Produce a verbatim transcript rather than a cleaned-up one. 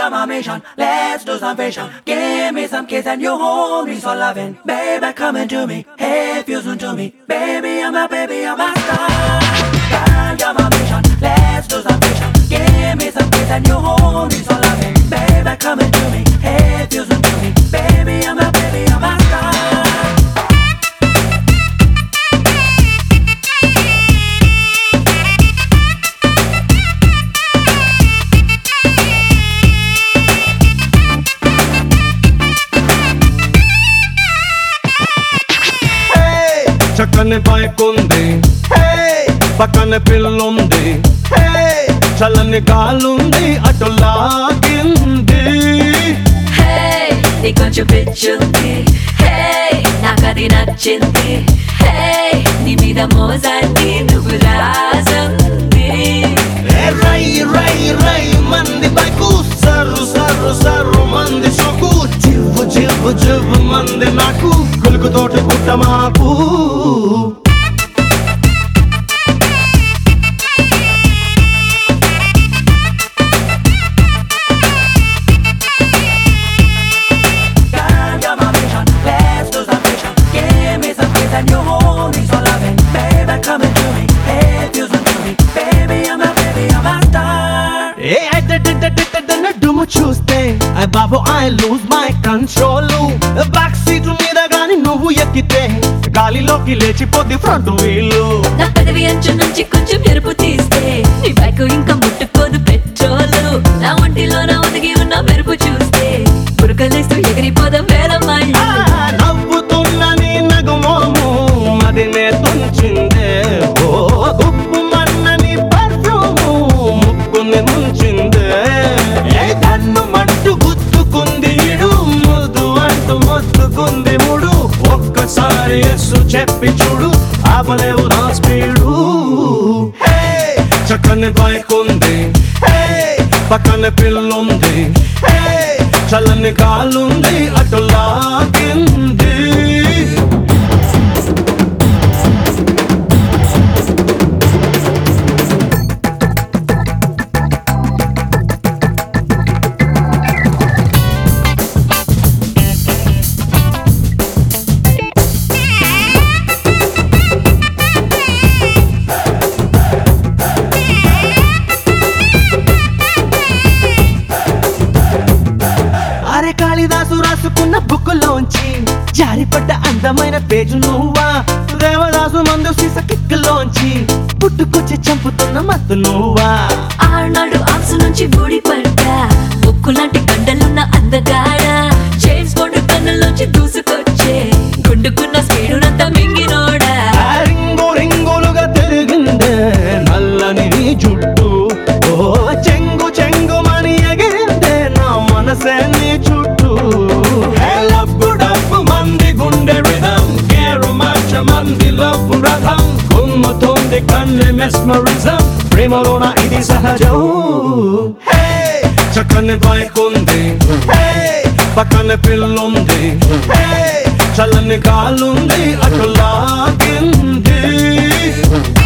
you're my mission. Let's do some vision. Give me some kiss and you hold me so loving. Baby, come into me. Hey, fusing to me. Baby, I'm a baby, I'm a star. Girl, you're my mission. Let's do some vision. Give me some kiss and you hold me so loving. Baby, come into me. Hey, fusing to me. Baby, I'm a baby, I'm a star. చక్కని పైకుంది హే పక్కన పిల్లుంది హే చల్లని గాలుంది అటు లాగింది హే నీ కొంచెం పిచ్చుంది హే నాకది నచ్చింది హే నీ మీద మోజాన్ని నువ్వు రాజంది రై రై రై మంది బైకు సర్రు సర్రు సర్రు మంది సొక్కు జివ్వు జివ్వు జివ్వు మంది నాకు కొలుకు తోట గుట్ట మాకు డుము చూస్తే బాబు I lose my control back seat మీద గాని నువ్వు ఎక్కితే గాలిలోకి లేచిపోద్ది ఫ్రంట్ వీలు నా పదవి అంచు నుంచి కొంచెం ఎరుపు తీస్తే నీ బైక్ ఇంకా ముట్టుకోదు పెట్రోల్ నా ఒంటిలో నా ఒదిగి ఉన్న మెరుపు చూస్తే పురకలేస్తూ ఎగిరిపోదాం వేల మైళ్ళు నవ్వుతున్న నీ నగుమోము మదినే తుంచిందే ఓ గుప్పు మన్న నీ పర్ఫ్యూము ముక్కుని ముంచిందే కన్ను మంటు గుర్తుకుంది ఇడు ముద్దు అంటూ మొత్తుకుంది ముడు ఒక్కసారి ఎస్సు చెప్పి చూడు ఆపలేవు నా స్పీడు చక్కని బైక్ ఉంది పక్కన పిల్లుంది చల్లని గాలుంది అటు లాగింది కాళిదాసు రాసుకున్న బుక్కులోంచి జారిపడ్డ అందమైన పేజు నువ్వా దేవదాసు మందు సీస కిక్కులోంచి పుట్టుకొచ్చి చంపుతున్న మత్తు నువ్వా ఆనాడు ఆంసు నుంచి ఊడిపడ్డా ఉక్కు లాంటి గంటలున్న అందగాడ చైన్స్ బోర్డు కన్నులోంచి దూసుకొచ్చే గుండుకున్న స్పీడునంతా మింగినోడా రింగు రింగులుగా తిరిగిందే నల్లని జుట్టు ఓ చెంగు చెంగు మని ఎగిరిందే నా మనసే నీ చుట్టూ లబ్బు డబ్బు మంది గుండె రిధం కేరు మార్చ మంది లబ్బు రథం కుమ్ముతుంది కన్ను మెస్మరిజం ప్రేమలోన ఇది సహజం చక్కని బైక్ ఉంది పక్కన పిల్లుంది చల్లని గాలుంది అటు లాగింది